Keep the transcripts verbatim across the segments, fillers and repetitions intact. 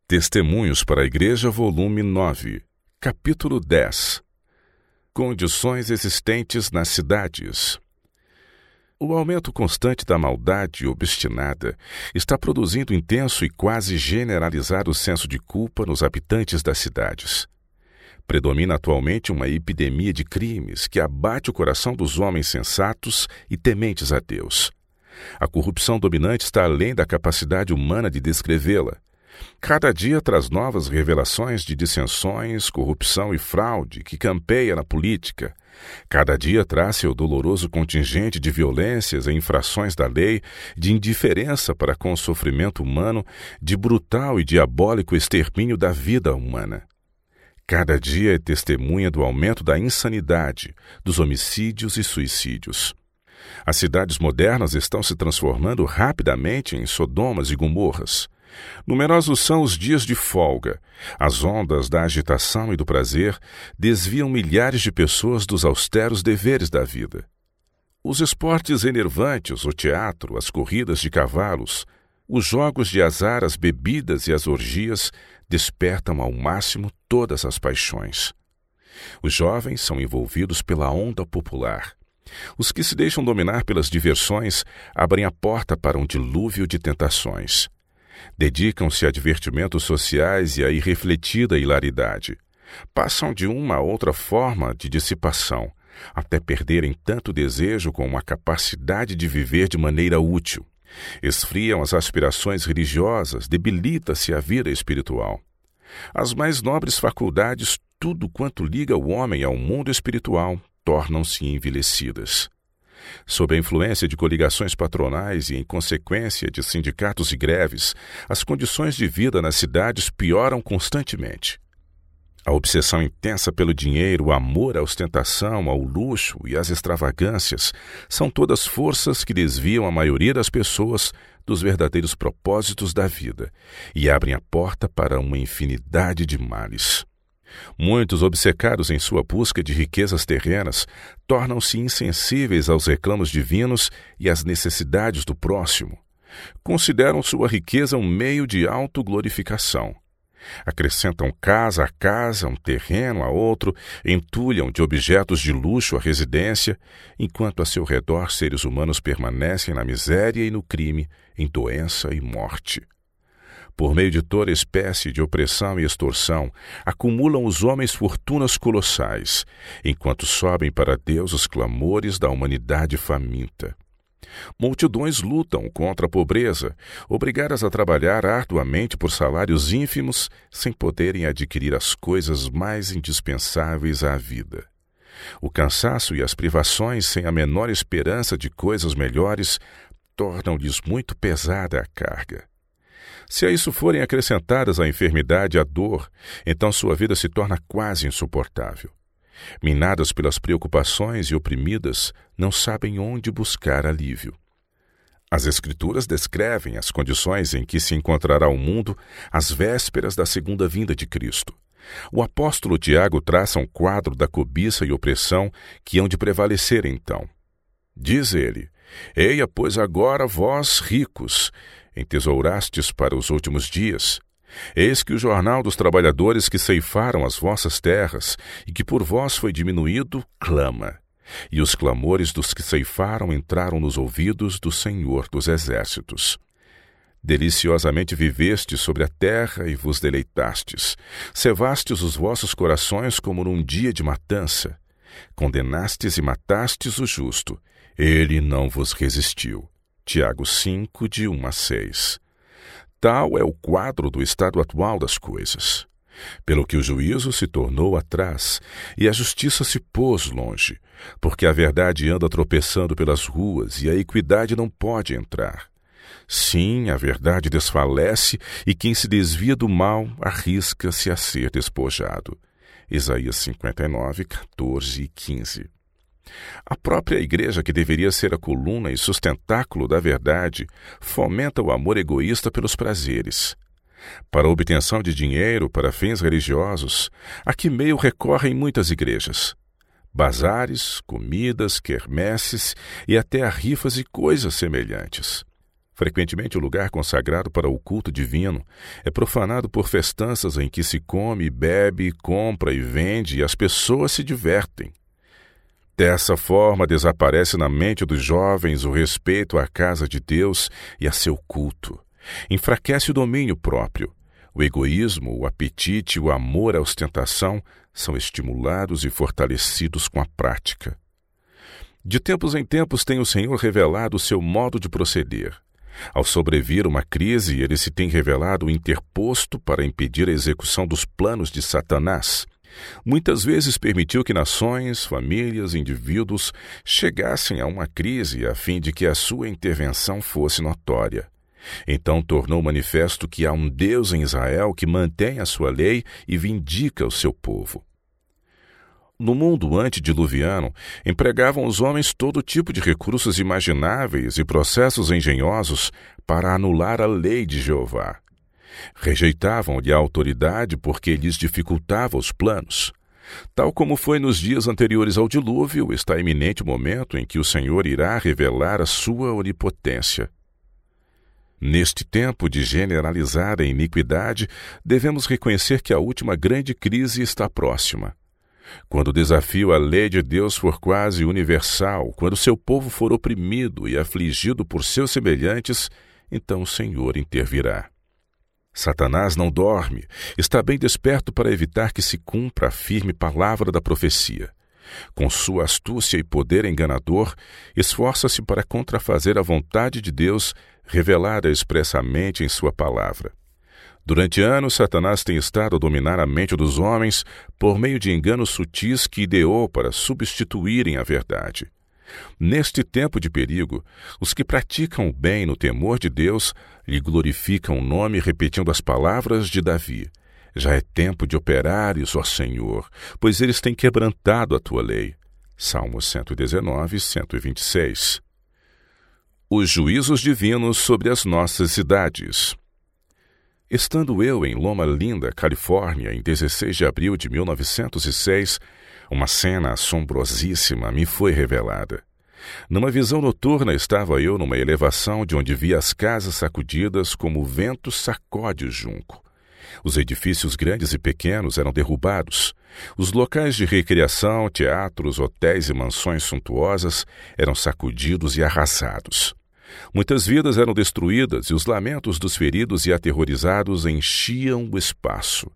Testemunhos para a Igreja, volume nove, capítulo dez. Condições existentes nas cidades. O aumento constante da maldade obstinada está produzindo intenso e quase generalizado senso de culpa nos habitantes das cidades. Predomina atualmente uma epidemia de crimes que abate o coração dos homens sensatos e tementes a Deus. A corrupção dominante está além da capacidade humana de descrevê-la. Cada dia traz novas revelações de dissensões, corrupção e fraude que campeia na política. Cada dia traz seu doloroso contingente de violências e infrações da lei, de indiferença para com o sofrimento humano, de brutal e diabólico extermínio da vida humana. Cada dia é testemunha do aumento da insanidade, dos homicídios e suicídios. As cidades modernas estão se transformando rapidamente em Sodomas e Gomorras. Numerosos são os dias de folga. As ondas da agitação e do prazer desviam milhares de pessoas dos austeros deveres da vida. Os esportes enervantes, o teatro, as corridas de cavalos, os jogos de azar, as bebidas e as orgias despertam ao máximo todas as paixões. Os jovens são envolvidos pela onda popular. Os que se deixam dominar pelas diversões abrem a porta para um dilúvio de tentações. Dedicam-se a divertimentos sociais e a irrefletida hilaridade. Passam de uma a outra forma de dissipação, até perderem tanto desejo como a capacidade de viver de maneira útil. Esfriam as aspirações religiosas, debilita-se a vida espiritual. As mais nobres faculdades, tudo quanto liga o homem ao mundo espiritual, tornam-se envelhecidas. Sob a influência de coligações patronais e em consequência de sindicatos e greves, as condições de vida nas cidades pioram constantemente. A obsessão intensa pelo dinheiro, o amor à ostentação, ao luxo e às extravagâncias são todas forças que desviam a maioria das pessoas dos verdadeiros propósitos da vida e abrem a porta para uma infinidade de males. Muitos, obcecados em sua busca de riquezas terrenas, tornam-se insensíveis aos reclamos divinos e às necessidades do próximo. Consideram sua riqueza um meio de autoglorificação. Acrescentam casa a casa, um terreno a outro, entulham de objetos de luxo a residência, enquanto a seu redor seres humanos permanecem na miséria e no crime, em doença e morte. Por meio de toda espécie de opressão e extorsão, acumulam os homens fortunas colossais, enquanto sobem para Deus os clamores da humanidade faminta. Multidões lutam contra a pobreza, obrigadas a trabalhar arduamente por salários ínfimos, sem poderem adquirir as coisas mais indispensáveis à vida. O cansaço e as privações, sem a menor esperança de coisas melhores, tornam-lhes muito pesada a carga. Se a isso forem acrescentadas a enfermidade e a dor, então sua vida se torna quase insuportável. Minadas pelas preocupações e oprimidas, não sabem onde buscar alívio. As Escrituras descrevem as condições em que se encontrará o mundo às vésperas da segunda vinda de Cristo. O apóstolo Tiago traça um quadro da cobiça e opressão que hão de prevalecer então. Diz ele: Eia, pois agora vós, ricos, entesourastes para os últimos dias. Eis que o jornal dos trabalhadores que ceifaram as vossas terras e que por vós foi diminuído, clama. E os clamores dos que ceifaram entraram nos ouvidos do Senhor dos Exércitos. Deliciosamente vivestes sobre a terra e vos deleitastes. Cevastes os vossos corações como num dia de matança. Condenastes e matastes o justo. Ele não vos resistiu. Tiago cinco, de um a seis. Tal é o quadro do estado atual das coisas. Pelo que o juízo se tornou atrás e a justiça se pôs longe, porque a verdade anda tropeçando pelas ruas e a equidade não pode entrar. Sim, a verdade desfalece e quem se desvia do mal arrisca-se a ser despojado. Isaías cinquenta e nove, quatorze e quinze. A própria igreja, que deveria ser a coluna e sustentáculo da verdade, fomenta o amor egoísta pelos prazeres. Para a obtenção de dinheiro para fins religiosos, a que meio recorrem muitas igrejas? Bazares, comidas, quermesses e até a rifas e coisas semelhantes. Frequentemente, o lugar consagrado para o culto divino é profanado por festanças em que se come, bebe, compra e vende e as pessoas se divertem. Dessa forma, desaparece na mente dos jovens o respeito à casa de Deus e a seu culto. Enfraquece o domínio próprio. O egoísmo, o apetite e o amor à ostentação são estimulados e fortalecidos com a prática. De tempos em tempos tem o Senhor revelado o seu modo de proceder. Ao sobrevir uma crise, ele se tem revelado interposto para impedir a execução dos planos de Satanás. Muitas vezes permitiu que nações, famílias, indivíduos chegassem a uma crise a fim de que a sua intervenção fosse notória. Então tornou manifesto que há um Deus em Israel que mantém a sua lei e vindica o seu povo. No mundo antediluviano, empregavam os homens todo tipo de recursos imagináveis e processos engenhosos para anular a lei de Jeová. Rejeitavam-lhe a autoridade porque lhes dificultava os planos. Tal como foi nos dias anteriores ao dilúvio, está iminente o momento em que o Senhor irá revelar a sua onipotência. Neste tempo de generalizada iniquidade, devemos reconhecer que a última grande crise está próxima. Quando o desafio à lei de Deus for quase universal, quando seu povo for oprimido e afligido por seus semelhantes, então o Senhor intervirá. Satanás não dorme, está bem desperto para evitar que se cumpra a firme palavra da profecia. Com sua astúcia e poder enganador, esforça-se para contrafazer a vontade de Deus revelada expressamente em sua palavra. Durante anos, Satanás tem estado a dominar a mente dos homens por meio de enganos sutis que ideou para substituírem a verdade. Neste tempo de perigo, os que praticam o bem no temor de Deus lhe glorificam o nome repetindo as palavras de Davi. Já é tempo de operares, ó Senhor, pois eles têm quebrantado a tua lei. Salmos cento e dezenove, cento e vinte e seis. Os juízos divinos sobre as nossas cidades. Estando eu em Loma Linda, Califórnia, em dezesseis de abril de mil novecentos e seis, uma cena assombrosíssima me foi revelada. Numa visão noturna estava eu numa elevação de onde via as casas sacudidas como o vento sacode o junco. Os edifícios grandes e pequenos eram derrubados. Os locais de recreação, teatros, hotéis e mansões suntuosas eram sacudidos e arrasados. Muitas vidas eram destruídas e os lamentos dos feridos e aterrorizados enchiam o espaço.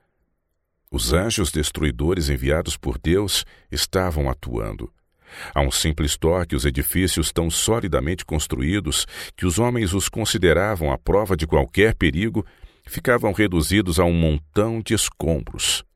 Os anjos destruidores enviados por Deus estavam atuando. A um simples toque, os edifícios tão solidamente construídos que os homens os consideravam à prova de qualquer perigo ficavam reduzidos a um montão de escombros.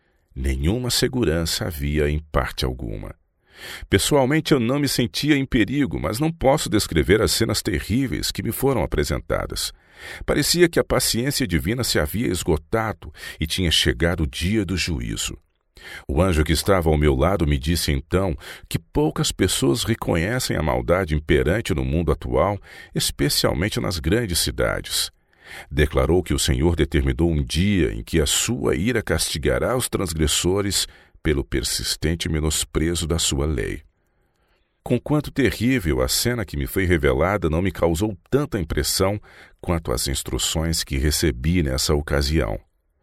Nenhuma segurança havia em parte alguma. Pessoalmente, eu não me sentia em perigo, mas não posso descrever as cenas terríveis que me foram apresentadas. Parecia que a paciência divina se havia esgotado e tinha chegado o dia do juízo. O anjo que estava ao meu lado me disse então que poucas pessoas reconhecem a maldade imperante no mundo atual, especialmente nas grandes cidades. Declarou que o Senhor determinou um dia em que a sua ira castigará os transgressores pelo persistente menosprezo da sua lei. Conquanto terrível, a cena que me foi revelada não me causou tanta impressão quanto as instruções que recebi nessa ocasião.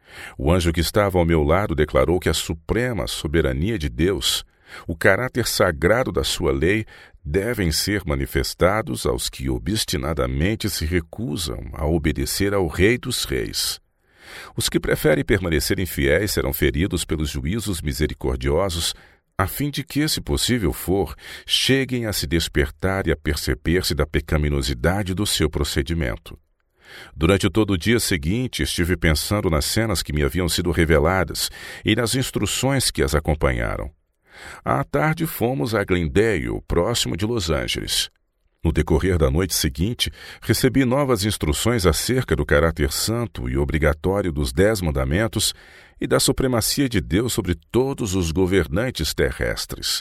O anjo que estava ao meu lado declarou que a suprema soberania de Deus, o caráter sagrado da sua lei, devem ser manifestados aos que obstinadamente se recusam a obedecer ao Rei dos Reis. Os que preferem permanecerem fiéis serão feridos pelos juízos misericordiosos, a fim de que, se possível for, cheguem a se despertar e a perceber-se da pecaminosidade do seu procedimento. Durante todo o dia seguinte, estive pensando nas cenas que me haviam sido reveladas e nas instruções que as acompanharam. À tarde fomos a Glendale, próximo de Los Angeles. No decorrer da noite seguinte, recebi novas instruções acerca do caráter santo e obrigatório dos Dez Mandamentos e da supremacia de Deus sobre todos os governantes terrestres.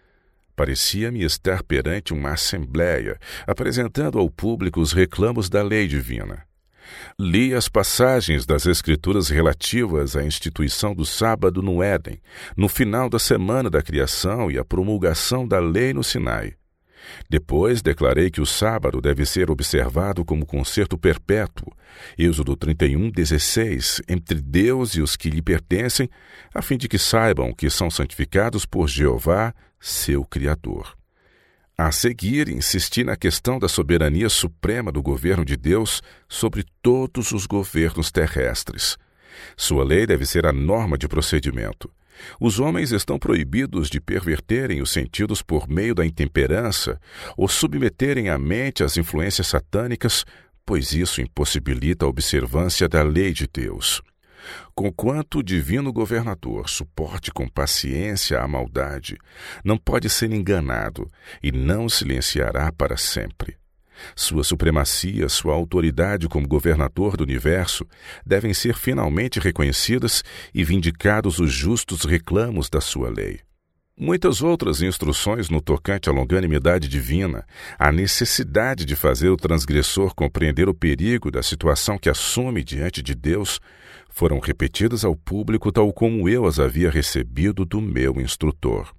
Parecia-me estar perante uma assembleia, apresentando ao público os reclamos da lei divina. Li as passagens das Escrituras relativas à instituição do sábado no Éden, no final da semana da criação e à promulgação da lei no Sinai. Depois declarei que o sábado deve ser observado como concerto perpétuo, Êxodo trinta e um, dezesseis, entre Deus e os que lhe pertencem, a fim de que saibam que são santificados por Jeová, seu Criador. A seguir, insisti na questão da soberania suprema do governo de Deus sobre todos os governos terrestres. Sua lei deve ser a norma de procedimento. Os homens estão proibidos de perverterem os sentidos por meio da intemperança ou submeterem a mente às influências satânicas, pois isso impossibilita a observância da lei de Deus. Conquanto o divino governador suporte com paciência a maldade, não pode ser enganado e não silenciará para sempre. Sua supremacia, sua autoridade como governador do universo devem ser finalmente reconhecidas e vindicados os justos reclamos da sua lei. Muitas outras instruções no tocante à longanimidade divina, a necessidade de fazer o transgressor compreender o perigo da situação que assume diante de Deus, foram repetidas ao público tal como eu as havia recebido do meu instrutor.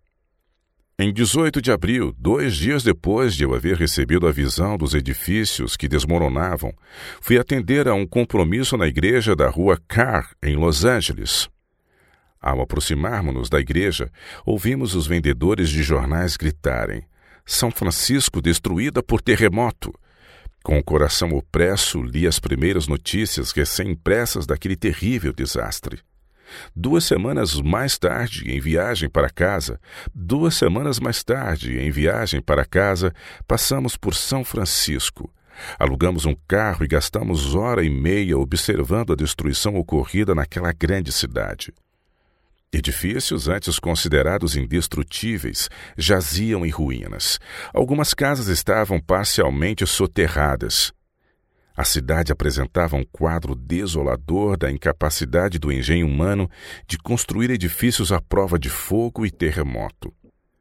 Em dezoito de abril, dois dias depois de eu haver recebido a visão dos edifícios que desmoronavam, fui atender a um compromisso na igreja da rua Carr, em Los Angeles. Ao aproximarmos-nos da igreja, ouvimos os vendedores de jornais gritarem: São Francisco destruída por terremoto. Com o coração opresso, li as primeiras notícias recém-impressas daquele terrível desastre. Duas semanas mais tarde, em viagem para casa, duas semanas mais tarde, em viagem para casa, passamos por São Francisco. Alugamos um carro e gastamos hora e meia observando a destruição ocorrida naquela grande cidade. Edifícios antes considerados indestrutíveis jaziam em ruínas. Algumas casas estavam parcialmente soterradas. A cidade apresentava um quadro desolador da incapacidade do engenho humano de construir edifícios à prova de fogo e terremoto.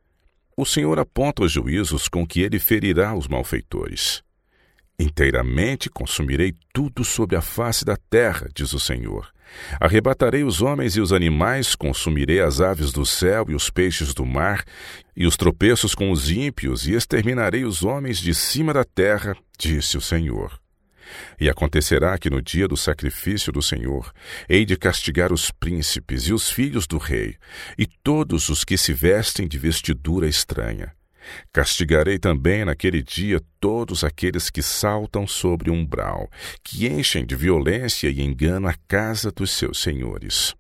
O Senhor aponta os juízos com que ele ferirá os malfeitores. Inteiramente consumirei tudo sobre a face da terra, diz o Senhor. Arrebatarei os homens e os animais, consumirei as aves do céu e os peixes do mar, e os tropeços com os ímpios, e exterminarei os homens de cima da terra, disse o Senhor. E acontecerá que no dia do sacrifício do Senhor, hei de castigar os príncipes e os filhos do rei, e todos os que se vestem de vestidura estranha. Castigarei também naquele dia todos aqueles que saltam sobre o umbral, que enchem de violência e engano a casa dos seus senhores.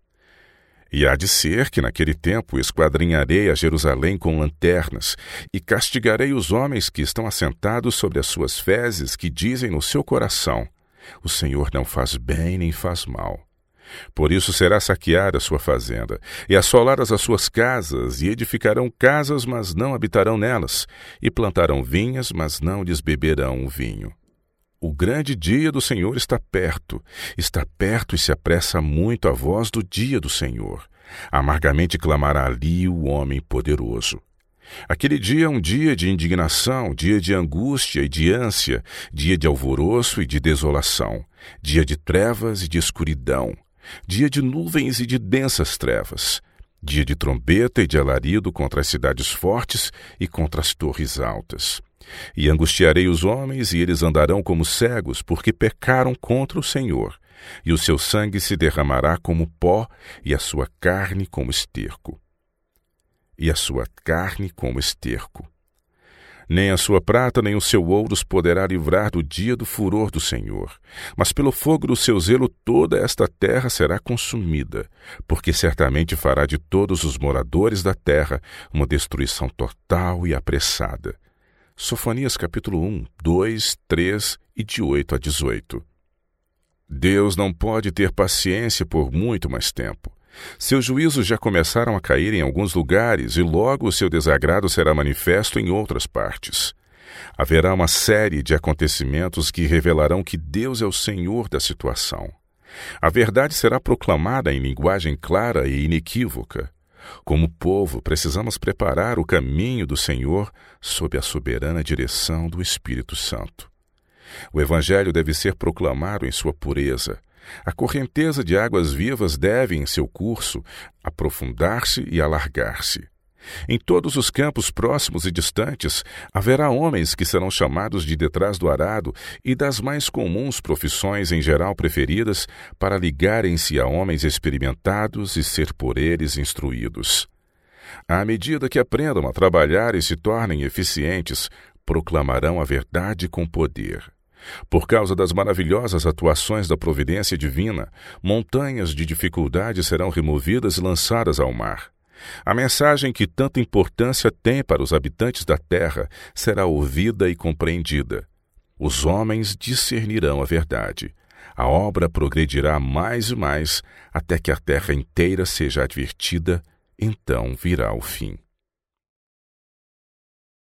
E há de ser que naquele tempo esquadrinharei a Jerusalém com lanternas, e castigarei os homens que estão assentados sobre as suas fezes, que dizem no seu coração: o Senhor não faz bem nem faz mal. Por isso será saqueada a sua fazenda, e assoladas as suas casas, e edificarão casas, mas não habitarão nelas, e plantarão vinhas, mas não lhes beberão o vinho. O grande dia do Senhor está perto, está perto e se apressa muito a voz do dia do Senhor. Amargamente clamará ali o homem poderoso. Aquele dia é um dia de indignação, dia de angústia e de ânsia, dia de alvoroço e de desolação, dia de trevas e de escuridão, dia de nuvens e de densas trevas, dia de trombeta e de alarido contra as cidades fortes e contra as torres altas. E angustiarei os homens, e eles andarão como cegos, porque pecaram contra o Senhor, e o seu sangue se derramará como pó, e a sua carne como esterco. E a sua carne como esterco. Nem a sua prata nem o seu ouro os poderá livrar do dia do furor do Senhor. Mas pelo fogo do seu zelo toda esta terra será consumida, porque certamente fará de todos os moradores da terra uma destruição total e apressada. Sofonias capítulo um, dois, três e de oito a dezoito. Deus não pode ter paciência por muito mais tempo. Seus juízos já começaram a cair em alguns lugares e logo o seu desagrado será manifesto em outras partes. Haverá uma série de acontecimentos que revelarão que Deus é o Senhor da situação. A verdade será proclamada em linguagem clara e inequívoca. Como povo, precisamos preparar o caminho do Senhor sob a soberana direção do Espírito Santo. O Evangelho deve ser proclamado em sua pureza. A correnteza de águas vivas deve, em seu curso, aprofundar-se e alargar-se. Em todos os campos próximos e distantes, haverá homens que serão chamados de detrás do arado e das mais comuns profissões em geral preferidas para ligarem-se a homens experimentados e ser por eles instruídos. À medida que aprendam a trabalhar e se tornem eficientes, proclamarão a verdade com poder. Por causa das maravilhosas atuações da providência divina, montanhas de dificuldade serão removidas e lançadas ao mar. A mensagem que tanta importância tem para os habitantes da terra será ouvida e compreendida. Os homens discernirão a verdade. A obra progredirá mais e mais até que a terra inteira seja advertida, então virá o fim.